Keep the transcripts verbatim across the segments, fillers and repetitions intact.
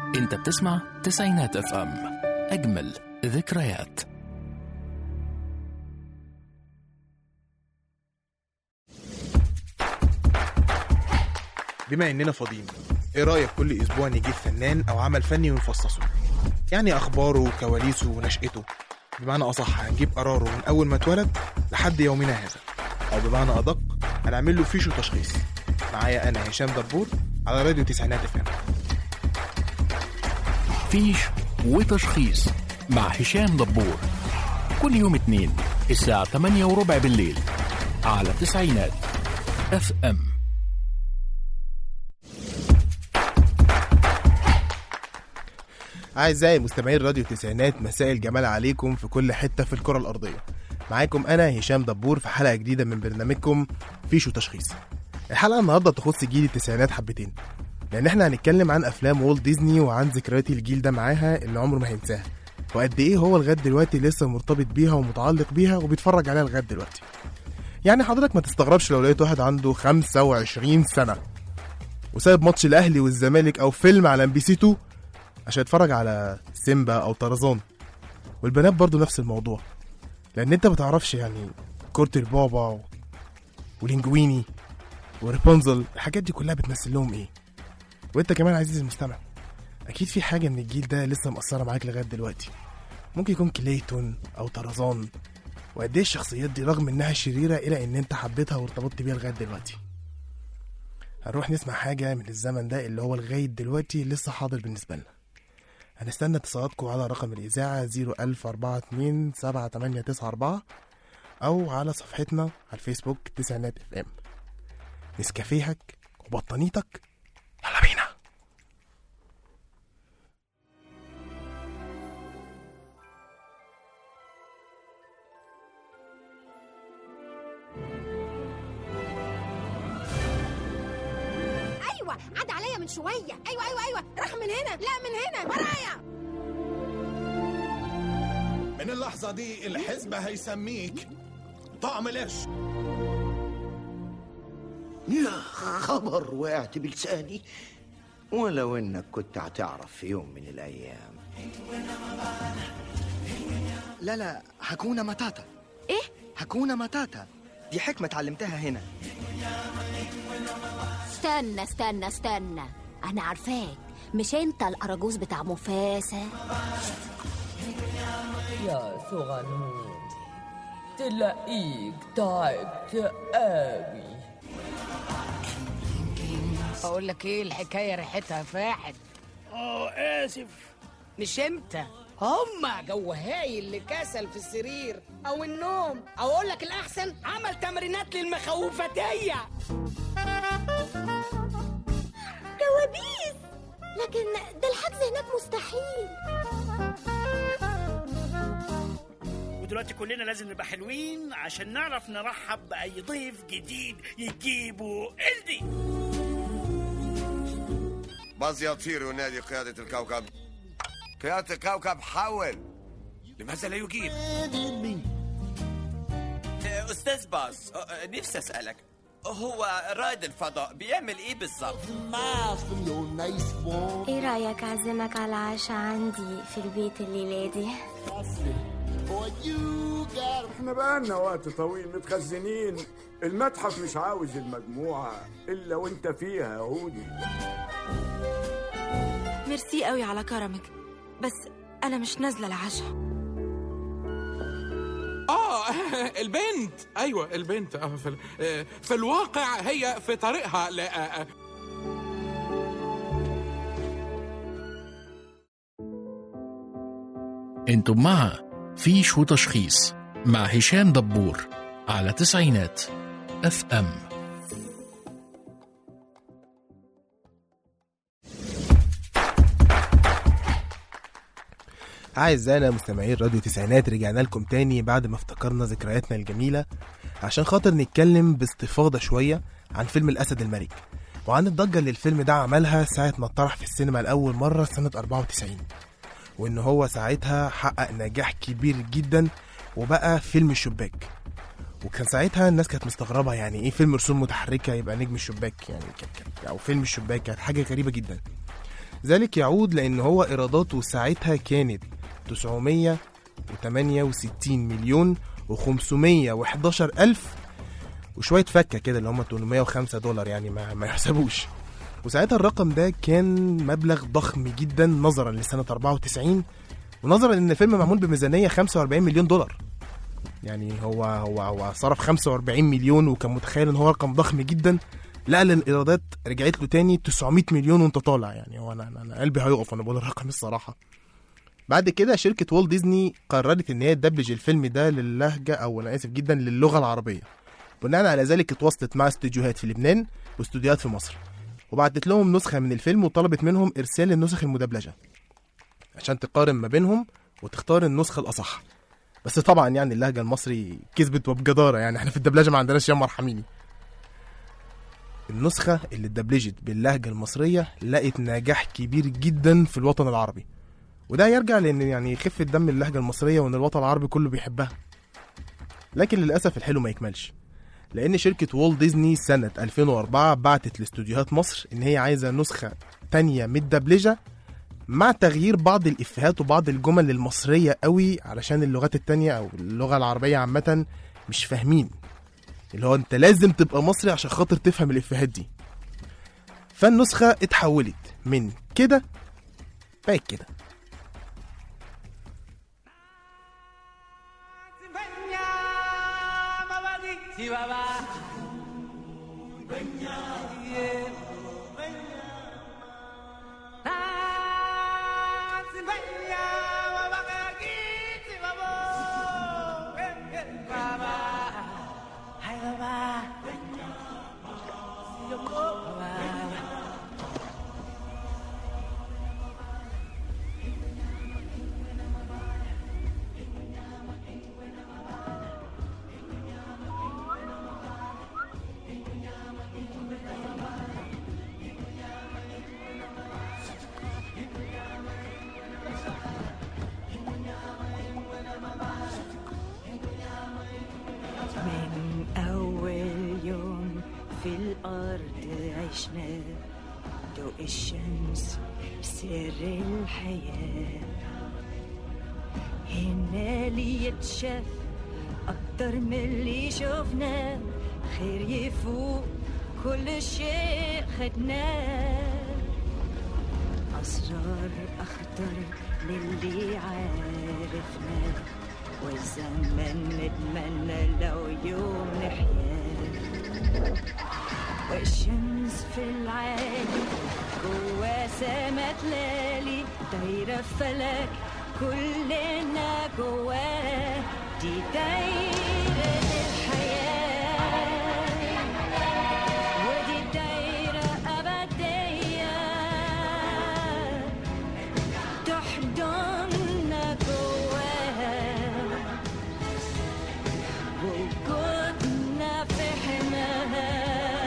انت بتسمع تسعينات اف ام، اجمل ذكريات. بما اننا فاضيين، ايه رايك كل اسبوع نجيب فنان او عمل فني ونفصصه؟ يعني اخباره وكواليسه ونشأته، بمعنى اصح هنجيب قراره من اول ما اتولد لحد يومنا هذا، او بمعنى ادق هنعمل له فيش وتشخيص. معايا انا هشام دبور على راديو تسعينات اف ام. فيش وتشخيص مع هشام دبور، كل يوم اثنين الساعة ثمانية وربع بالليل على تسعينات اف ام. أعزائي مستمعين راديو تسعينات، مساء الجمال عليكم في كل حتة في الكرة الأرضية. معاكم أنا هشام دبور في حلقة جديدة من برنامجكم فيش وتشخيص. الحلقة النهاردة تخص جيل التسعينات حبتين، لأن احنا هنتكلم عن أفلام والت ديزني وعن ذكريات الجيل ده معاها اللي عمره ما هينساها، وقد إيه هو لغاية دلوقتي لسه مرتبط بيها ومتعلق بيها وبيتفرج عليها لغاية دلوقتي. يعني حضرتك ما تستغربش لو لقيت واحد عنده خمسة وعشرين سنة وسايب ماتش الأهلي والزمالك أو فيلم على ام بي سي اتنين عشان يتفرج على سيمبا او طرزان. والبنات برضو نفس الموضوع، لان انت بتعرفش يعني كورت البابا ولينجويني وريبونزل، الحاجات دي كلها بتمثل لهم ايه. وانت كمان عزيزي المستمع، اكيد في حاجه من الجيل ده لسه مأثره معاك لغايه دلوقتي. ممكن يكون كليتون او طرزان، وقد ايه الشخصيات دي رغم انها شريره الا ان انت حبيتها وارتبطت بيها لغايه دلوقتي. هنروح نسمع حاجه من الزمن ده اللي هو لغايه دلوقتي لسه حاضر بالنسبه لنا. هنستنى اتصالاتكم على رقم الإذاعة صفر ألف أربعة اتنين سبعة تمانية تسعة أربعة أو على صفحتنا على الفيسبوك تسعينات اف ام. نسكافيهك وبطانيتك، يلا بينا. عد عليا من شوية. أيوة أيوة أيوة راح من هنا، لا من هنا ورايا. من اللحظة دي الحزب هيسميك طعم القرش. يا خبر، وقعت بلساني، ولو انك كنت هتعرف في يوم من الايام. لا لا، هكونا ماتاتا. إيه؟ هكونا ماتاتا دي حكمة اتعلمتها هنا. استنى استنى استنى، أنا عارفاك، مش أنت الأراجوز بتاع مفاسة؟ يا صغنون، تلاقيك تعبت قوي. أقول لك إيه، الحكاية ريحتها فاحت. آه آسف. مش أنت، هما جو هايل اللي كسل في السرير أو النوم، أو أقول لك الأحسن عمل تمرينات للمخوفتية. كوابيس، لكن ده الحجز هناك مستحيل. ودلوقتي كلنا لازم نبقى حلوين عشان نعرف نرحب بأي ضيف جديد يجيبه إلدي. باز يطير ينادي قيادة الكوكب. قيادة الكوكب حول. لماذا لا يجيب؟ أستاذ باز، نفسي أسألك، هو رائد الفضاء بيعمل ايه بالظبط؟ ايه رأيك اعزمك على عشاء عندي في البيت الليلة دي؟ احنا بقالنا وقت طويل متخزنين، المتحف مش عاوز المجموعة الا وانت فيها يا هودي. ميرسي قوي على كرمك، بس انا مش نازلة العشاء. آه البنت، أيوة البنت. آه في, في الواقع هي في طريقها. لا. انتم مع فيش وتشخيص مع هشام دبور على تسعينات اف ام. أعزائنا مستمعين راديو تسعينات، رجعنا لكم تاني بعد ما افتكرنا ذكرياتنا الجميلة عشان خاطر نتكلم باستفاضة شوية عن فيلم الأسد الملك، وعن الضجة اللي الفيلم ده عملها ساعة ما اتطرح في السينما لأول مرة سنة أربعة وتسعين، وإن هو ساعتها حقق نجاح كبير جدا وبقى فيلم الشباك. وكان ساعتها الناس كانت مستغربة، يعني إيه فيلم رسوم متحركة يبقى نجم الشباك؟ يعني كان أو فيلم الشباك، كانت حاجة غريبة جدا. ذلك يعود لأن هو إيراداته ساعتها كانت تسعمية وتمانية وستين مليون وخمسمية وحداشر ألف وشوية فكة كده اللي هم تمنمية وخمسة دولار، يعني ما, ما يحسبوش. وساعتها الرقم ده كان مبلغ ضخم جدا نظرا لسنة أربعة وتسعين، ونظرا ان الفيلم معمول بميزانية خمسة وأربعين مليون دولار. يعني هو هو هو صرف خمسة وأربعين مليون وكان متخيل ان هو رقم ضخم جدا، لا الايرادات رجعت له تاني تسعمية مليون وانت طالع. يعني هو انا انا قلبي هيقف وانا بقول الرقم الصراحة. بعد كده شركة والت ديزني قررت ان هي تدبلج الفيلم ده للهجة او انا اسف جدا للغة العربية. بناء على ذلك اتواصلت مع استوديوهات في لبنان واستوديوهات في مصر، وبعتت لهم نسخة من الفيلم وطلبت منهم ارسال النسخ المدبلجة عشان تقارن ما بينهم وتختار النسخة الأصح. بس طبعا يعني اللهجة المصري كسبت وبجدارة، يعني احنا في الدبلجة ما عندناش يا مرحميني. النسخة اللي اتدبلجت باللهجة المصرية لقت نجاح كبير جدا في الوطن العربي، وده يرجع لان يعني خفة دم اللهجة المصرية وان الوطن العربي كله بيحبها. لكن للأسف الحلو ما يكملش، لان شركة والت ديزني سنة ألفين وأربعة بعتت لاستوديوهات مصر ان هي عايزة نسخة تانية متدبلجة مع تغيير بعض الإفيهات وبعض الجمل المصرية قوي، علشان اللغات التانية أو اللغة العربية عامة مش فاهمين، اللي هو أنت لازم تبقى مصري عشان خاطر تفهم الإفيهات دي. فالنسخة اتحولت من كده بقت كده. في الأرض عشنا ضوء الشمس سر الحياة، هنا اللي يتشاف أكتر من اللي شفناه، خير يفوق كل شيء خدناه، أسرار أخطر للي عارفناه، والزمن نتمنى لو يوم نحياه، والشمس في العالي جوا سما تلالي، دايرة فلك كلنا جواه، دي دايرة الحياة، ودي دايرة أبدية تحضننا جواها، وجودنا في حماها،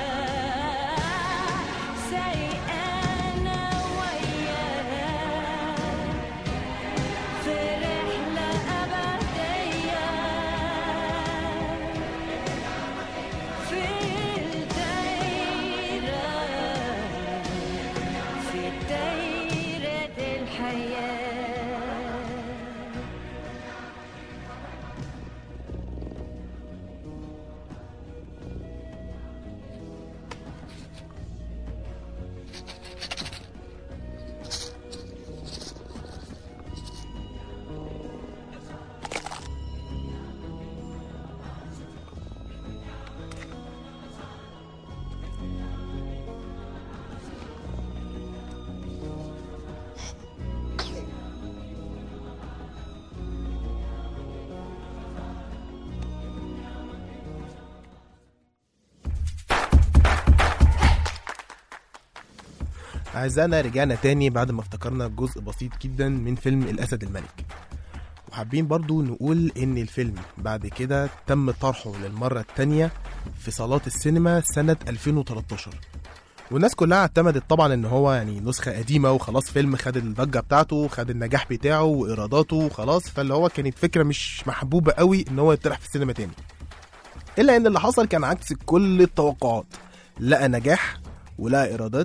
أعزائنا رجعنا تاني بعد ما افتكرنا جزء بسيط جدا من فيلم الأسد الملك، وحابين برضو نقول إن الفيلم بعد كده تم طرحه للمرة التانية في صالات السينما سنة ألفين وتلتاشر، والناس كلها اعتمدت طبعا إن هو يعني نسخة قديمة وخلاص، فيلم خد الضجة بتاعته خد النجاح بتاعه وإيراداته وخلاص، فاللي هو كانت فكرة مش محبوبة قوي إن هو يطرح في السينما تاني. إلا إن اللي حصل كان عكس كل التوقعات، لقى نجاح ولقى إيرادات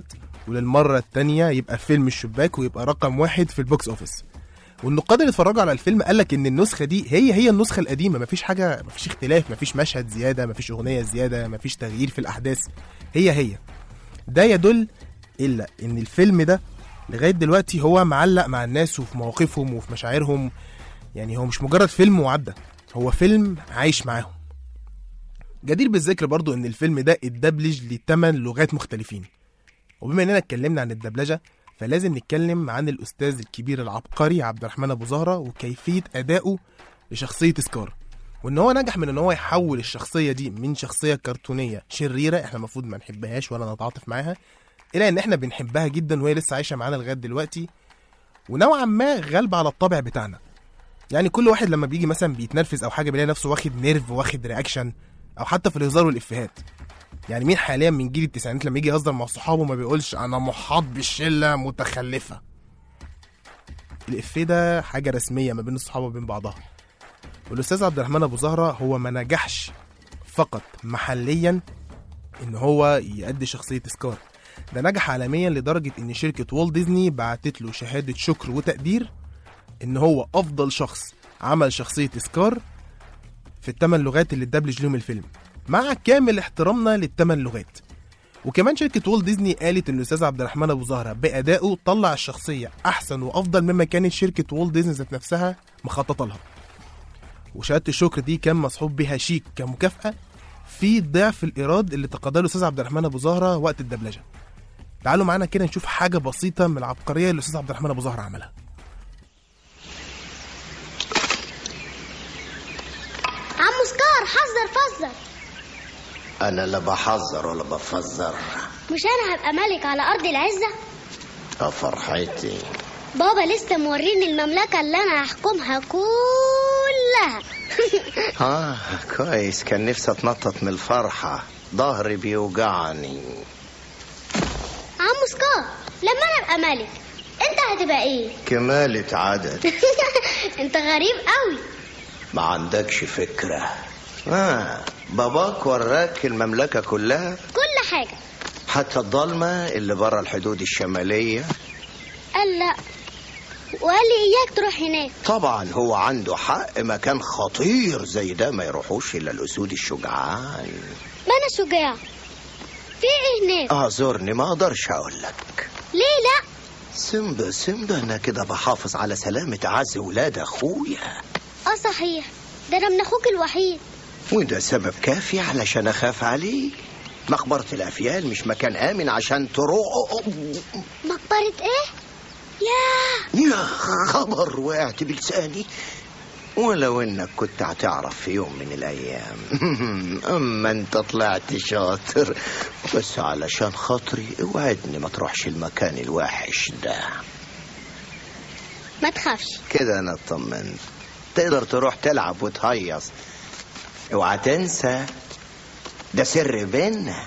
وللمرة التانية يبقى فيلم الشباك ويبقى رقم واحد في البوكس اوفيس. والنقاد اللي اتفرجوا على الفيلم قالك ان النسخة دي هي هي النسخة القديمة، مفيش حاجة، مفيش اختلاف، مفيش مشهد زيادة، مفيش اغنية زيادة، مفيش تغيير في الاحداث، هي هي. ده يدل الا ان الفيلم ده لغاية دلوقتي هو معلق مع الناس وفي مواقفهم وفي مشاعرهم. يعني هو مش مجرد فيلم وعدى، هو فيلم عايش معاهم. جدير بالذكر برضو ان الفيلم ده اتدبلج لثمان لغات مختلفين. وبما اننا اتكلمنا عن الدبلجة فلازم نتكلم عن الاستاذ الكبير العبقري عبد الرحمن ابو زهرة وكيفية ادائه لشخصية سكار، وان هو نجح من ان هو يحول الشخصية دي من شخصية كرتونية شريرة احنا المفروض ما نحبهاش ولا نتعاطف معاها، الى ان احنا بنحبها جدا وهي لسه عايشة معانا لغاية دلوقتي، ونوعا ما غالبة على الطبع بتاعنا. يعني كل واحد لما بيجي مثلا بيتنرفز او حاجة بيلاقي نفسه واخد نيرف واخد رياكشن، او حتى في الهزار والافيهات. يعني مين حاليا من جيل التسعينات لما يجي يهزر مع صحابه ما بيقولش انا محاط بالشله متخلفه؟ الافيه ده حاجه رسميه ما بين الصحابه وبين بعضها. والاستاذ عبد الرحمن ابو زهره هو ما نجحش فقط محليا ان هو يأدي شخصيه سكار، ده نجح عالميا لدرجه ان شركه والت ديزني بعتت له شهاده شكر وتقدير ان هو افضل شخص عمل شخصيه سكار في الثمان لغات اللي اتدبلج لهم الفيلم، مع كامل احترامنا للثمان لغات. وكمان شركة والت ديزني قالت ان الاستاذ عبد الرحمن ابو زهرة بأدائه طلع الشخصية احسن وافضل مما كانت شركة والت ديزني ذات نفسها مخططة لها. وشهادة الشكر دي كان مصحوب بها شيك كمكافأة في ضعف الايراد اللي تقاضاه الاستاذ عبد الرحمن ابو زهرة وقت الدبلجة. تعالوا معانا كده نشوف حاجة بسيطة من العبقرية اللي الاستاذ عبد الرحمن ابو زهرة عملها. عمو سكار حذر فزر. انا لا بحذر ولا بفزر. مش انا هبقى ملك على ارض العزه؟ اه فرحتي. بابا لسه موريني المملكه اللي انا هحكمها كلها. اه كويس، كان نفسي اتنطط من الفرحه، ظهري بيوجعني. عمو سكار لما انا ابقى ملك انت هتبقى ايه؟ كمالة عدد. انت غريب قوي. ما عندكش فكرة. آه باباك وراك المملكة كلها؟ كل حاجة حتى الضلمة اللي برا الحدود الشمالية؟ قال لا، وقال لي إياك تروح هناك. طبعا هو عنده حق، مكان خطير زي ده ما يروحوش إلا الأسود الشجعان. ما أنا شجاع. في إيه هناك؟ أعذرني ما أقدرش أقولك. ليه لا؟ سيمبا سيمبا أنا كده بحافظ على سلامة أعز ولاد أخويا. اه صحيح، ده انا من اخوك الوحيد، وده سبب كافي علشان اخاف عليه. مقبرة الافيال مش مكان امن عشان تروح. مقبرة ايه؟ يا يا خبر، وقعت بلساني. ولو انك كنت هتعرف في يوم من الايام. اما انت طلعت شاطر، بس علشان خاطري اوعدني ما تروحش المكان الوحش ده. ما تخافش كده انا اطمنت. تقدر تروح تلعب وتهيص، اوعى تنسى ده سر بينا.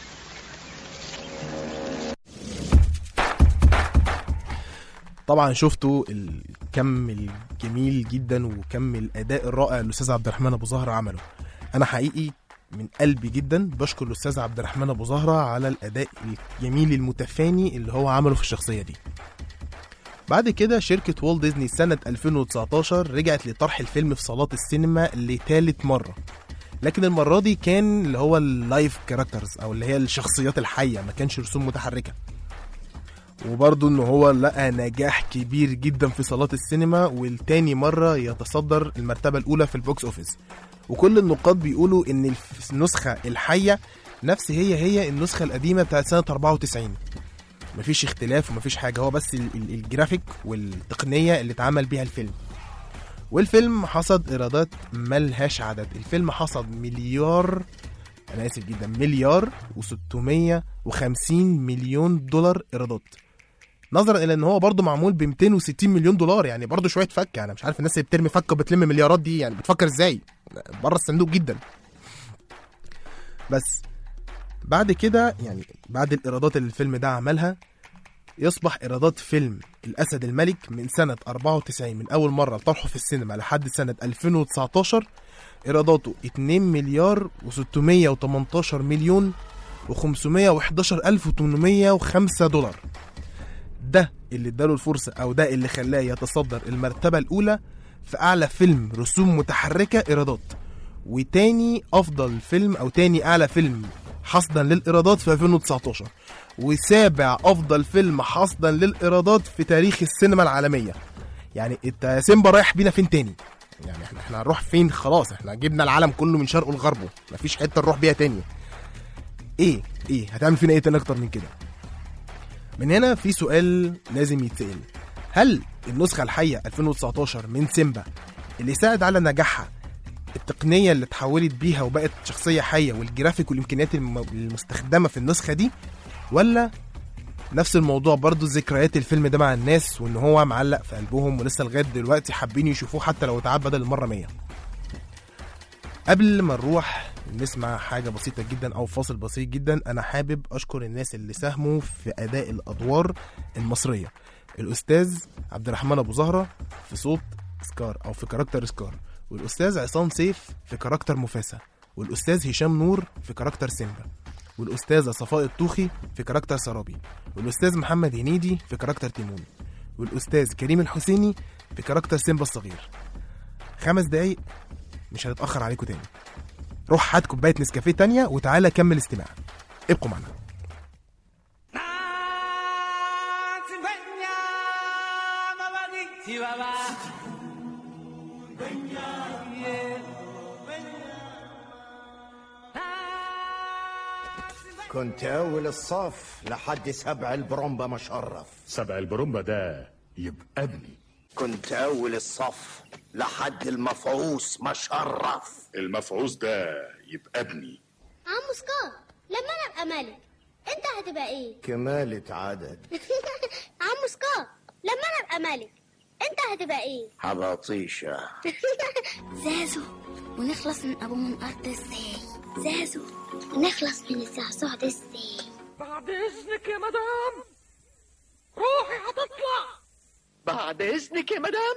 طبعا شفتوا الكم الجميل جدا وكم الاداء الرائع اللي الاستاذ عبد الرحمن ابو زهرة عمله. انا حقيقي من قلبي جدا بشكر الاستاذ عبد الرحمن ابو زهرة على الاداء الجميل المتفاني اللي هو عمله في الشخصية دي. بعد كده شركة والت ديزني سنة ألفين وتسعتاشر رجعت لطرح الفيلم في صالات السينما لثالث مرة، لكن المرة دي كان اللي هو اللايف كاركترز او اللي هي الشخصيات الحية، ما كانش رسوم متحركة. وبرضه ان هو لقى نجاح كبير جدا في صالات السينما، والتاني مرة يتصدر المرتبة الاولى في البوكس اوفيس. وكل النقاد بيقولوا ان النسخة الحية نفس هي هي النسخة القديمة بتاعت سنة أربعة وتسعين، مفيش اختلاف ومفيش حاجة، هو بس الجرافيك والتقنية اللي اتعمل بيها الفيلم. والفيلم حصد ايرادات ملهاش عدد. الفيلم حصد مليار، انا اسف جدا، مليار وستمية وخمسين مليون دولار ايرادات، نظرا الى ان هو برضو معمول ب مئتين وستين مليون دولار. يعني برضو شوية فك، انا مش عارف الناس اللي بترمي فك وبتلم مليارات دي يعني بتفكر ازاي، بره الصندوق جدا. بس بعد كده يعني بعد الايرادات اللي الفيلم ده عملها، يصبح ايرادات فيلم الاسد الملك من سنة أربعة وتسعين من اول مرة طرحه في السينما لحد سنة ألفين وتسعتاشر ايراداته اتنين مليار وستمية وتمنتاشر مليون وخمسمية وحداشر ألف وتمنمية وخمسة دولار. ده اللي اداله الفرصة أو ده اللي خلاه يتصدر المرتبة الأولى في أعلى فيلم رسوم متحركة إيرادات، وتاني أفضل فيلم أو تاني أعلى فيلم حصدا للإيرادات في ألفين وتسعتاشر، وسابع أفضل فيلم حصدا للإيرادات في تاريخ السينما العالمية. يعني انت سيمبا رايح بينا فين تاني؟ يعني احنا احنا هنروح فين؟ خلاص احنا جبنا العالم كله من شرقه لغربه، مفيش حته نروح بيها تاني. ايه ايه هتعمل فينا ايه تاني اكتر من كده؟ من هنا في سؤال لازم يتسأل، هل النسخه الحيه ألفين وتسعتاشر من سيمبا اللي ساعد على نجاحها التقنيه اللي اتحولت بيها وبقت شخصيه حيه والجرافيك والامكانيات المستخدمه في النسخه دي، ولا نفس الموضوع برضو ذكريات الفيلم ده مع الناس وان هو معلق في قلبهم ولسه لغايه دلوقتي حابين يشوفوه حتى لو اتعاد بدل المره مية؟ قبل ما نروح نسمع حاجه بسيطه جدا او فاصل بسيط جدا، انا حابب اشكر الناس اللي ساهموا في اداء الادوار المصريه. الاستاذ عبد الرحمن ابو زهره في صوت سكار او في كاركتر سكار، والاستاذ عصام سيف في كاركتر مفاسة، والاستاذ هشام نور في كاركتر سيمبا، والاستاذه صفاء الطوخي في كاركتر سرابي، والاستاذ محمد هنيدي في كاركتر تيمون، والاستاذ كريم الحسيني في كاركتر سيمبا الصغير. خمس دقايق مش هنتاخر عليكم تاني، روح هات كوبايه نسكافيه تانية وتعالى كمل استماع. ابقوا معنا. كنت أول الصف لحد سبع البرومبا مشرف. سبع البرومبا ده يبقى ابني. كنت أول الصف لحد المفعوص مشرف. المفعوص ده يبقى ابني. عمو سكار، لما أنا أبقى ملك أنت هتبقى إيه؟ كمالة عدد. عمو سكار، لما أنا أبقى ملك أنت هتبقى إيه؟ حباطيشة. زازو، ونخلص من أبو منقار ده إزاي؟ زازو، ونخلص من الزعزوع ده إزاي؟ بعد إذنك يا مدام، روحي هتطلع. بعد إذنك يا مدام،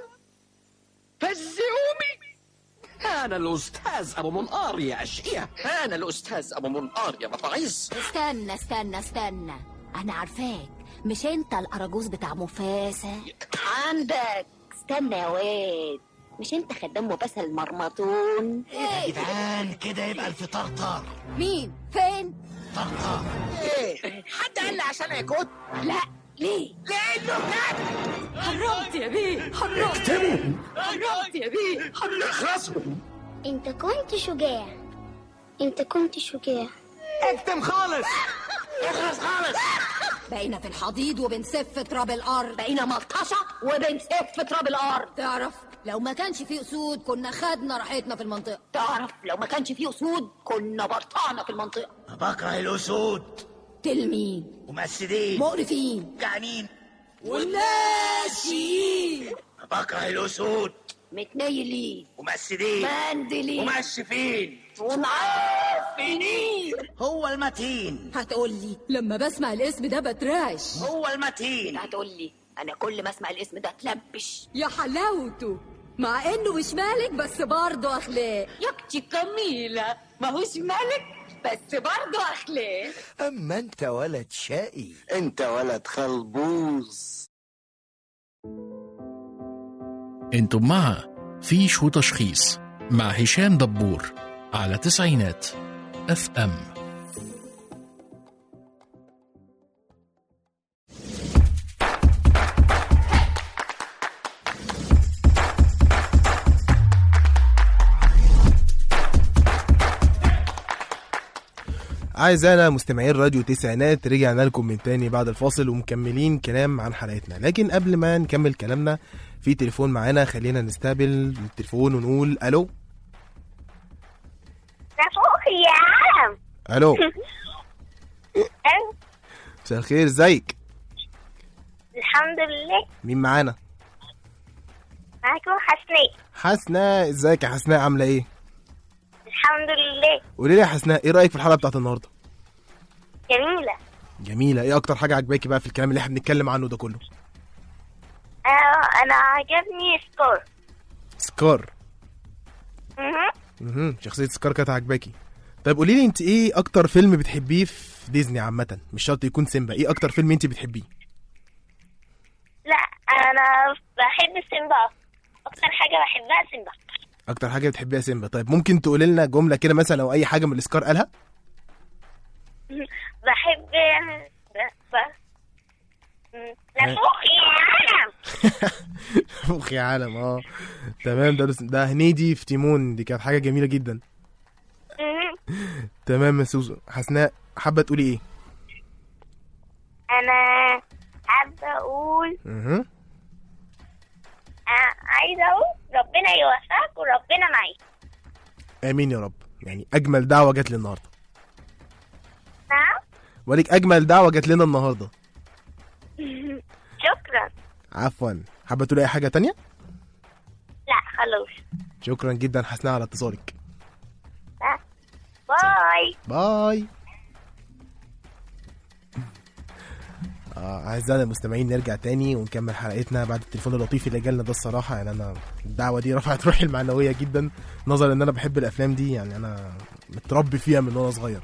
فزعومي. أنا الأستاذ أبو منقار يا أشقية، أنا الأستاذ أبو منقار يا مفاعيز. استنى استنى استنى، أنا عارفاك، مش أنت الأراجوز بتاع مفاسة؟ عندك. استنى يا واد، مش انت خدام مفاسة المرمطون؟ ايه يا جدعان كده يبقى الفطار طار. مين؟ فين؟ طرطار. ايه؟ حد قال لي عشان اكل؟ لا. ليه؟ لانه كده. حرمت يا بيه، حرمت. اكتبوا. حرمت يا بيه، حرمت. اخلصوا. انت كنت شجاع، انت كنت شجاع. اكتم خالص. اخلص خالص. بقينا في الحضيض وبنسف تراب الارض، بقينا ملطشه وبنسف تراب الارض. تعرف لو ما كانش فيه اسود كنا خدنا راحتنا في المنطقه. تعرف لو ما كانش فيه اسود كنا برطعنا في المنطقه. بكره الاسود. تلمين ممثلين مقرفين جعانين والناشيين. بكره الاسود. متنيلين ممثلين مندلين ومشفين ومعفنين. هو المتين. هتقولي لما بسمع الاسم ده بتراش. هو المتين. هتقولي انا كل ما اسمع الاسم ده اتلبش. يا حلاوته، مع انه مش مالك بس برضه اخلاق. يا اختي كميله، ما هوش مالك بس برضه اخلاق. أما أنت ولد شقي، أنت ولد خلبوز. انتم مع فيش وتشخيص مع هشام دبور على تسعينات اف ام. أعزائنا مستمعين راديو تسعينات، رجعنا لكم من تاني بعد الفاصل ومكملين كلام عن حلقتنا. لكن قبل ما نكمل كلامنا في تليفون معانا، خلينا نستقبل التليفون ونقول ألو. نفوخي يا عم. ألو. مساء الخير، ازيك؟ الحمد لله. مين معانا؟ معاكم حسناء. حسناء، ازيك يا حسناء، عاملة ايه؟ الحمد لله. قولي لي يا حسناء، ايه رأيك في الحلقة بتاعت النهاردة؟ جميلة. جميلة. ايه أكتر حاجة عجباكي بقى في الكلام اللي احنا بنتكلم عنه ده كله؟ آه أنا عجبني سكار. سكار. اها. اها، شخصية سكار كانت عجباكي. طيب قولي لي انت ايه اكتر فيلم بتحبيه في ديزني عامه؟ مش شرط يكون سيمبا، ايه اكتر فيلم انت بتحبيه؟ لا انا بحب سيمبا، اكتر حاجه بحبها سيمبا. اكتر حاجه بتحبيها سيمبا. طيب ممكن تقولي لنا جمله كده مثلا او اي حاجه من الاسكار قالها؟ بحب ب... نفوخ يا عالم. نفوخ يا عالم. اه تمام. ده ده هنيدي في تيمون، دي كانت حاجه جميله جدا. تمام يا سوزو. حسناء حابه تقولي ايه؟ انا حابه اقول اها عايزه اقول ربنا يوفقك وربنا معاك. امين يا رب. يعني اجمل دعوه جت لي النهارده. نعم وليك اجمل دعوه جت لنا النهارده. شكرا. عفوا. حابه تقولي اي حاجه تانية؟ لا خلاص. شكرا جدا حسناء على اتصالك. باي باي. آه أعزائنا المستمعين، نرجع تاني ونكمل حلقتنا بعد التليفون اللطيف اللي جالنا ده. الصراحة يعني أنا الدعوة دي رفعت روحي المعنوية جدا، نظرا إن أنا بحب الأفلام دي، يعني أنا متربي فيها من وأنا صغير.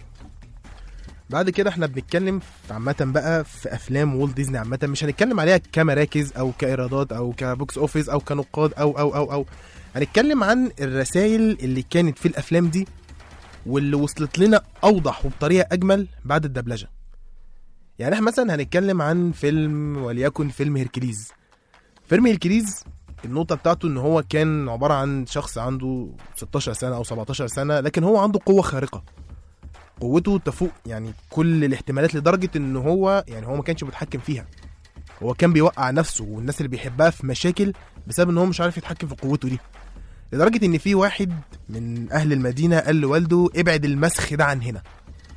بعد كده احنا بنتكلم عامة بقى في أفلام والت ديزني عامة، مش هنتكلم عليها كمراكز أو كإيرادات أو كبوكس أوفيس أو كنقاد أو أو أو أو هنتكلم عن الرسائل اللي كانت في الأفلام دي واللي وصلت لنا أوضح وبطريقة أجمل بعد الدبلجة. يعني احنا مثلا هنتكلم عن فيلم وليكن فيلم هيركليز. فيلم هيركليز النقطة بتاعته ان هو كان عبارة عن شخص عنده ستاشر سنة او سبعتاشر سنة، لكن هو عنده قوة خارقة، قوته تفوق يعني كل الاحتمالات، لدرجة ان هو يعني هو ما كانش متحكم فيها، هو كان بيوقع نفسه والناس اللي بيحبها في مشاكل بسبب ان هو مش عارف يتحكم في قوته دي. لدرجة ان في واحد من اهل المدينة قال لوالده ابعد المسخ ده عن هنا.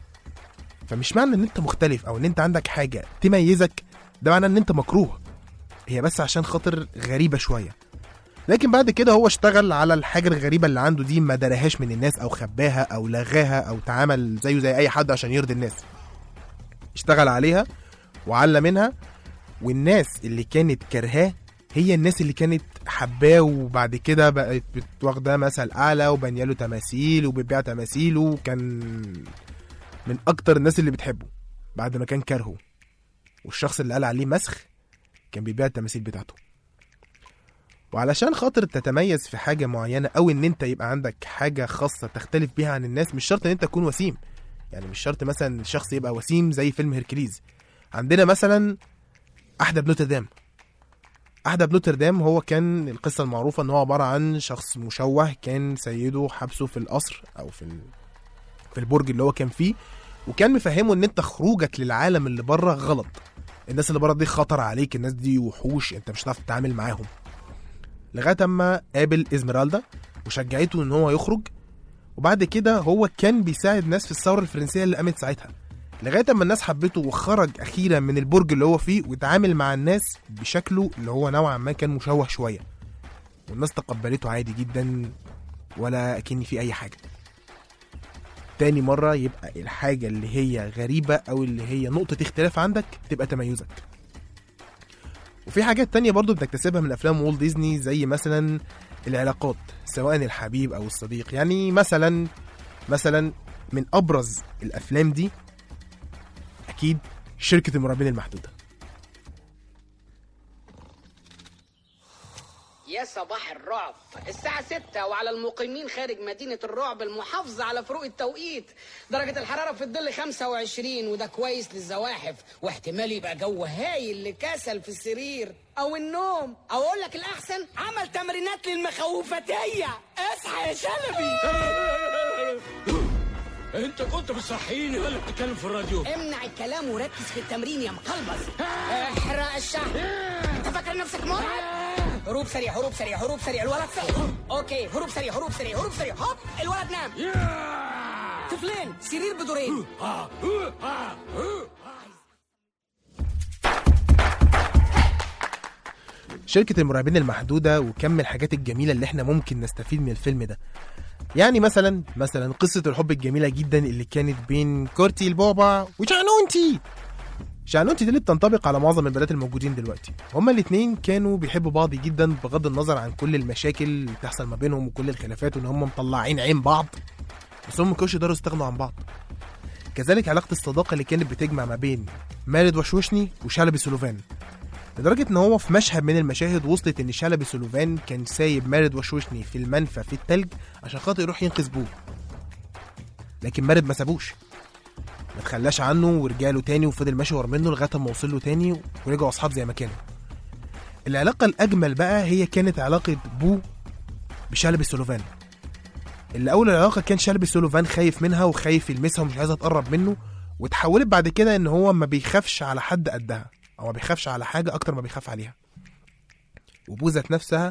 فمش معنى ان انت مختلف او ان انت عندك حاجة تميزك ده معنى ان انت مكروه، هي بس عشان خاطر غريبة شوية. لكن بعد كده هو اشتغل على الحاجة الغريبة اللي عنده دي، ما دارهاش من الناس او خباها او لغاها او تعامل زيه زي اي حد عشان يرضي الناس، اشتغل عليها وعلى منها. والناس اللي كانت كرهاه هي الناس اللي كانت حباه، وبعد كده بقت بتواخده مثل اعلى وبنياله تماثيل وبيبيع تماثيل، وكان من اكتر الناس اللي بتحبه بعد ما كان كرهه. والشخص اللي قال عليه مسخ كان بيبيع التماثيل بتاعته. وعلشان خاطر تتميز في حاجة معينة او ان انت يبقى عندك حاجة خاصة تختلف بيها عن الناس، مش شرط ان انت تكون وسيم. يعني مش شرط مثلا الشخص يبقى وسيم زي فيلم هيركليز. عندنا مثلا احدى نوتردام. احدى نوتردام هو كان القصة المعروفة ان هو عبارة عن شخص مشوه كان سيده حبسه في القصر او في في البرج اللي هو كان فيه، وكان مفهمه ان انت خروجك للعالم اللي بره غلط، الناس اللي بره دي خطر عليك، الناس دي وحوش انت مش هتعرف تتعامل معاهم. لغايه اما قابل إزميرالدا وشجعته ان هو يخرج، وبعد كده هو كان بيساعد ناس في الثوره الفرنسيه اللي قامت ساعتها، لغايه اما الناس حبته وخرج اخيرا من البرج اللي هو فيه وتعامل مع الناس بشكله اللي هو نوعا ما كان مشوه شويه، والناس تقبلته عادي جدا ولا اكن في اي حاجه. تاني مرة يبقى الحاجة اللي هي غريبة او اللي هي نقطة اختلاف عندك تبقى تميزك. وفي حاجات تانية برضو بتكتسبها من افلام والت ديزني، زي مثلا العلاقات سواء الحبيب او الصديق. يعني مثلا مثلا من ابرز الافلام دي اكيد شركة المرعبين المحدودة. يا صباح الرعب، الساعة ستة وعلى المقيمين خارج مدينة الرعب المحافظة على فروق التوقيت درجة الحرارة في الظل خمسة وعشرين، وده كويس للزواحف، واحتمال يبقى جو هايل لكسل في السرير أو النوم، أو أقول لك الأحسن عمل تمرينات للمخوفتية. اصحى يا شلبي. انت كنت بتصحيني ولا بتتكلم في الراديو؟ امنع الكلام وركز في التمرين يا مقلبز. احرق الشهر. انت فاكر نفسك مرعب؟ هروب سريع هروب سريع هروب سريع الولد سريع. اوكي هروب سريع هروب سريع هروب سريع. هوب الولد نام. طفلين سرير بدورين. شركة المرعبين المحدودة وكم الحاجات الجميلة اللي احنا ممكن نستفيد من الفيلم ده. يعني مثلا مثلا قصة الحب الجميلة جدا اللي كانت بين كورتي البابا وشعنونتي. شعنونتي دي اللي بتنطبق على معظم البنات الموجودين دلوقتي. هما الاتنين كانوا بيحبوا بعض جدا بغض النظر عن كل المشاكل اللي بتحصل ما بينهم وكل الخلافات وان هما مطلعين عين بعض. بس هم ما كانوش يقدروا يستغنوا عن بعض. كذلك علاقة الصداقة اللي كانت بتجمع ما بين مارد وشوشني وشلبي سولوفان، لدرجة ان هو في مشهد من المشاهد وصلت ان شلبي سولوفان كان سايب مارد وشوشني في المنفى في التلج عشان خاطر يروح ينقذ بوه، لكن مارد ما سابوش، ما تخلاش عنه ورجاله تاني وفضل ماشي ورا منه لغايه ما وصل له تاني ورجعوا اصحاب زي ما كانوا. العلاقه الاجمل بقى هي كانت علاقه بو بشلبي سولوفان، اللي اول العلاقه كان شلبي سولوفان خايف منها وخايف يلمسها ومش عايزها تقرب منه، وتحولت بعد كده ان هو ما بيخافش على حد قدها او ما بيخافش على حاجه اكتر ما بيخاف عليها. وبو ذات نفسها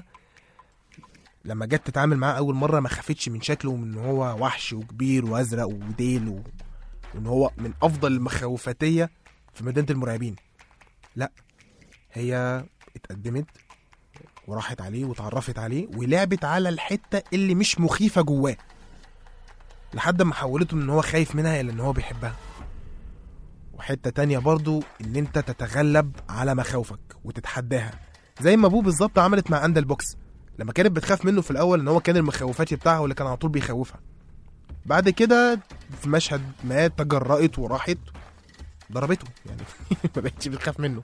لما جت تتعامل معاه اول مره ما خافتش من شكله ومن هو وحش وكبير وازرق وديل و... وان هو من افضل المخوفتيه في مدينه المرعبين. لا، هي اتقدمت وراحت عليه وتعرفت عليه ولعبت على الحته اللي مش مخيفه جواه لحد ما حولته من ان هو خايف منها الى ان هو بيحبها. وحته تانية برضو ان انت تتغلب على مخاوفك وتتحداها، زي ما ابوه بالظبط عملت مع اندل بوكس لما كانت بتخاف منه في الاول ان هو كان المخوفات بتاعها واللي كان على طول بيخوفها. بعد كده في مشهد ما تجرأت وراحت ضربته يعني ما بقتش بتخاف منه.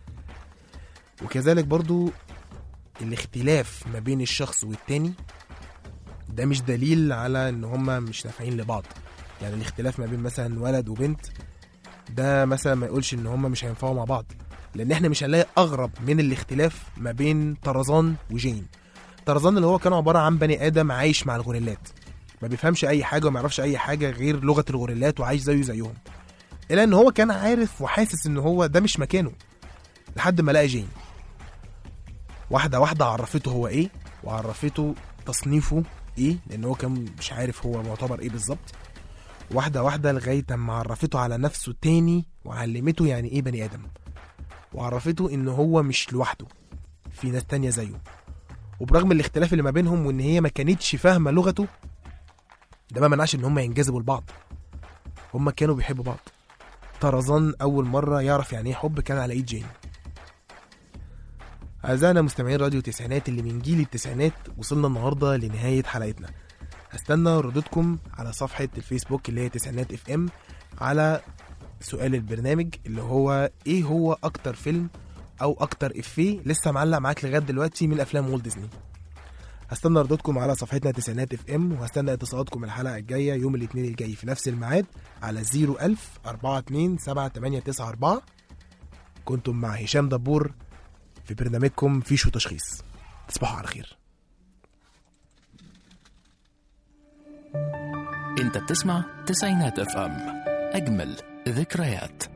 وكذلك برضو الاختلاف ما بين الشخص والتاني ده مش دليل على ان هما مش نافعين لبعض. يعني الاختلاف ما بين مثلا ولد وبنت ده مثلا ما يقولش ان هما مش هينفعوا مع بعض، لان احنا مش هنلاقي اغرب من الاختلاف ما بين طرزان وجين. طرزان اللي هو كان عباره عن بني ادم عايش مع الغوريلات، ما بيفهمش اي حاجه وما يعرفش اي حاجه غير لغه الغوريلات وعايش زيه زيهم، الا ان هو كان عارف وحاسس ان هو ده مش مكانه لحد ما لقى جين. واحده واحده عرفته هو ايه وعرفته تصنيفه ايه، لان هو كان مش عارف هو معتبر ايه بالظبط. واحده واحده لغايه ما عرفته على نفسه تاني وعلمته يعني ايه بني ادم، وعرفته ان هو مش لوحده، في ناس تانية زيه. وبرغم الاختلاف اللي ما بينهم وان هي ما كانتش فاهمه لغته ده ما منعش ان هم ينجذبوا لبعض، هم كانوا بيحبوا بعض. طرزان اول مره يعرف يعني ايه حب كان على ايد جين. اعزائنا مستمعين راديو تسعينات اللي من جيل التسعينات، وصلنا النهارده لنهايه حلقتنا. هستنى ردودكم على صفحه الفيسبوك اللي هي تسعينات اف ام على سؤال البرنامج اللي هو ايه هو اكتر فيلم او اكتر افيه لسه معلق معاك لغايه دلوقتي من افلام والت ديزني. هستنى ردودكم على صفحتنا تسعينات اف ام، وهستنى اتصالاتكم الحلقه الجايه يوم الاثنين الجاي في نفس الميعاد على صفر ألف أربعة اتنين سبعة تمانية تسعة أربعة. كنتم مع هشام دبور في برنامجكم فيشو تشخيص. تصبحوا على خير. انت بتسمع تسعينات اف ام، اجمل ذكريات.